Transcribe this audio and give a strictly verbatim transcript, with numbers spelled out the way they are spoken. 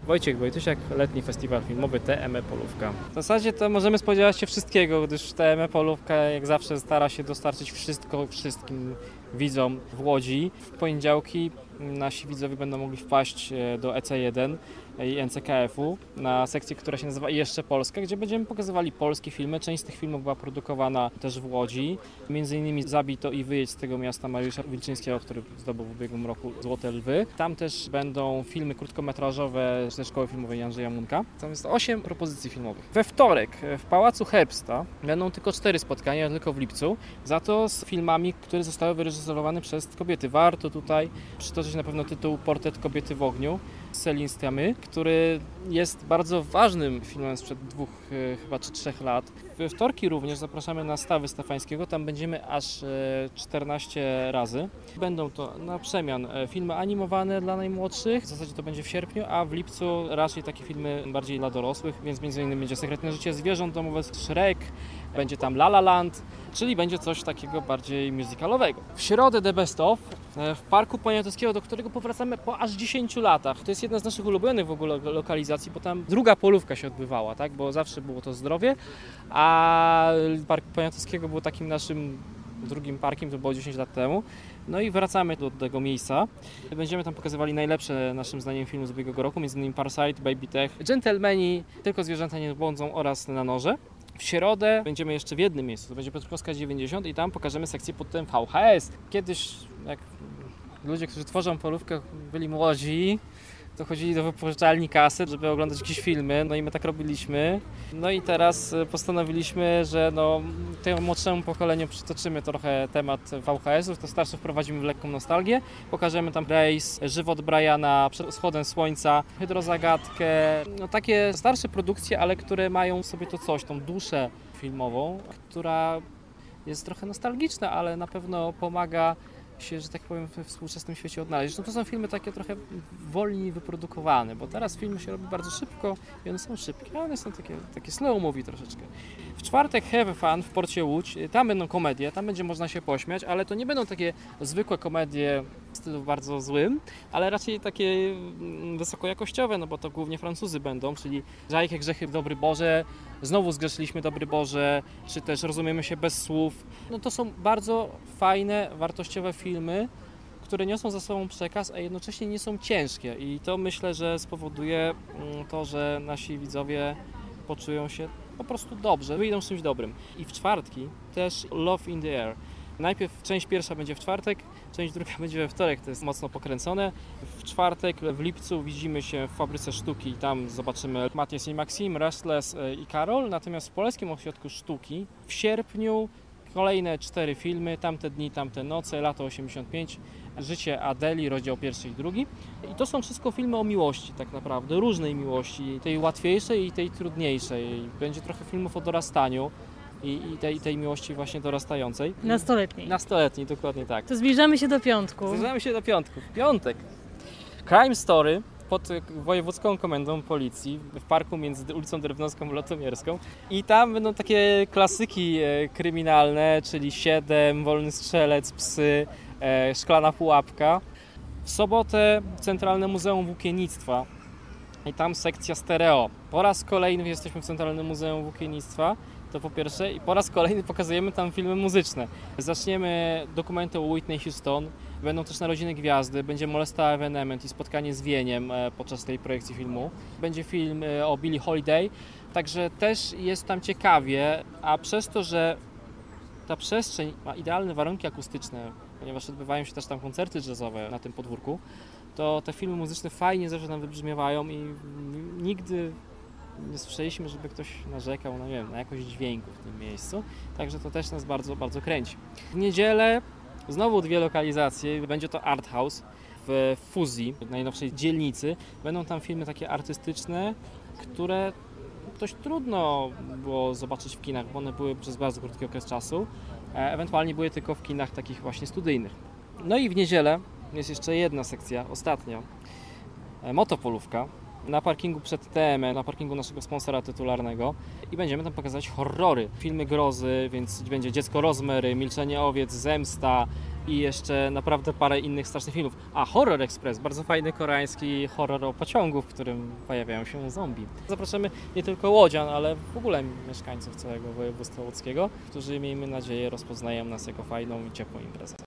Wojciech Wojtusiak, Letni Festiwal Filmowy T M E Polówka. W zasadzie to możemy spodziewać się wszystkiego, gdyż T M E Polówka jak zawsze stara się dostarczyć wszystko wszystkim widzom w Łodzi. W poniedziałki nasi widzowie będą mogli wpaść do E C jeden i N C K F-u na sekcję, która się nazywa Jeszcze Polska, gdzie będziemy pokazywali polskie filmy. Część z tych filmów była produkowana też w Łodzi. Między innymi Zabij to i wyjedź z tego miasta Mariusza Wilczyńskiego, który zdobył w ubiegłym roku Złote Lwy. Tam też będą filmy krótkometrażowe ze Szkoły Filmowej Andrzeja Munka. Tam jest osiem propozycji filmowych. We wtorek w Pałacu Herbsta będą tylko cztery spotkania, tylko w lipcu. Za to z filmami, które zostały wyreżyserowane przez kobiety. Warto tutaj przytoczyć na pewno tytuł Portret kobiety w ogniu z Céline Sciamma, który jest bardzo ważnym filmem sprzed dwóch chyba czy trzech lat. We wtorki również zapraszamy na Stawy Stefańskiego, tam będziemy aż czternaście razy. Będą to na przemian filmy animowane dla najmłodszych, w zasadzie to będzie w sierpniu, a w lipcu raczej takie filmy bardziej dla dorosłych, więc między innymi będzie Sekretne życie zwierząt domowych, Shrek, będzie tam La La Land, czyli będzie coś takiego bardziej musicalowego. W środę The Best Of w Parku Poniatowskiego, do którego powracamy po aż dziesięciu latach. To jest jedna z naszych ulubionych w ogóle lokalizacji, bo tam druga polówka się odbywała, tak? Bo zawsze było to zdrowie, a Park Poniatowskiego był takim naszym drugim parkiem, to było dziesięć lat temu. No i wracamy do tego miejsca. Będziemy tam pokazywali najlepsze naszym zdaniem filmy z ubiegłego roku, między innymi Parasite, Baby Tech, Gentlemani, Tylko zwierzęta nie błądzą oraz Na noże. W środę będziemy jeszcze w jednym miejscu, to będzie Piotrkowska dziewięćdziesiąt i tam pokażemy sekcję pod tym V H S. Kiedyś, jak ludzie, którzy tworzą polówkę, byli młodzi, to chodzili do wypożyczalni kaset, żeby oglądać jakieś filmy, no i my tak robiliśmy. No i teraz postanowiliśmy, że no, temu młodszemu pokoleniu przytoczymy trochę temat V H S-ów, to starsze wprowadzimy w lekką nostalgię, pokażemy tam Race, Żywot Briana, Przed wschodem słońca, Hydrozagadkę, no takie starsze produkcje, ale które mają w sobie to coś, tą duszę filmową, która jest trochę nostalgiczna, ale na pewno pomaga się, że tak powiem, we współczesnym świecie odnaleźć. No to są filmy takie trochę wolniej wyprodukowane, bo teraz filmy się robi bardzo szybko i one są szybkie, a one są takie, takie slow movie troszeczkę. W czwartek Have Fun w Porcie Łódź, tam będą komedie, tam będzie można się pośmiać, ale to nie będą takie zwykłe komedie w stylu bardzo złym, ale raczej takie wysokojakościowe, no bo to głównie Francuzy będą, czyli Żajkę, Grzechy, Dobry Boże, Znowu zgrzeszyliśmy, Dobry Boże, czy też Rozumiemy się bez słów. No to są bardzo fajne, wartościowe filmy, które niosą za sobą przekaz, a jednocześnie nie są ciężkie i to myślę, że spowoduje to, że nasi widzowie poczują się po prostu dobrze, wyjdą z czymś dobrym. I w czwartki też Love in the Air. Najpierw część pierwsza będzie w czwartek, część druga będzie we wtorek, to jest mocno pokręcone. W czwartek, w lipcu widzimy się w Fabryce Sztuki, tam zobaczymy Matias i Maxim, Restless i Karol, natomiast w Polskim Ośrodku Sztuki w sierpniu kolejne cztery filmy, Tamte dni, tamte noce, Lato osiemdziesiąt pięć, Życie Adeli, rozdział pierwszy i drugi. I to są wszystko filmy o miłości tak naprawdę, różnej miłości, tej łatwiejszej i tej trudniejszej. Będzie trochę filmów o dorastaniu i, i tej, tej miłości właśnie dorastającej. Nastoletniej. Nastoletniej, dokładnie tak. To zbliżamy się do piątku. Zbliżamy się do piątku. Piątek. Crime Story pod Wojewódzką Komendą Policji w parku między ulicą Drewnoską a Lotomierską. I tam będą takie klasyki kryminalne, czyli Siedem, Wolny Strzelec, Psy, Szklana Pułapka. W sobotę Centralne Muzeum Włókiennictwa i tam sekcja stereo. Po raz kolejny jesteśmy w Centralnym Muzeum Włókiennictwa, to po pierwsze, i po raz kolejny pokazujemy tam filmy muzyczne. Zaczniemy dokumenty o Whitney Houston, będą też Narodziny Gwiazdy, będzie Molesta Evenement i spotkanie z Wieniem podczas tej projekcji filmu. Będzie film o Billie Holiday, także też jest tam ciekawie, a przez to, że ta przestrzeń ma idealne warunki akustyczne, ponieważ odbywają się też tam koncerty jazzowe na tym podwórku, to te filmy muzyczne fajnie zawsze tam wybrzmiewają i nigdy nie słyszeliśmy, żeby ktoś narzekał no nie wiem, na jakość dźwięku w tym miejscu, także to też nas bardzo, bardzo kręci. W niedzielę znowu dwie lokalizacje, będzie to Art House w Fuzji, w najnowszej dzielnicy. Będą tam filmy takie artystyczne, które dość trudno było zobaczyć w kinach, bo one były przez bardzo krótki okres czasu, ewentualnie były tylko w kinach takich właśnie studyjnych. No i w niedzielę jest jeszcze jedna sekcja, ostatnia, Motopolówka. na parkingu przed T M E, na parkingu naszego sponsora tytularnego i będziemy tam pokazać horrory, filmy grozy, więc będzie Dziecko Rozmery, Milczenie owiec, Zemsta i jeszcze naprawdę parę innych strasznych filmów. A Horror Express, bardzo fajny koreański horror o pociągu, w którym pojawiają się zombie. Zapraszamy nie tylko łodzian, ale w ogóle mieszkańców całego województwa łódzkiego, którzy miejmy nadzieję rozpoznają nas jako fajną i ciepłą imprezę.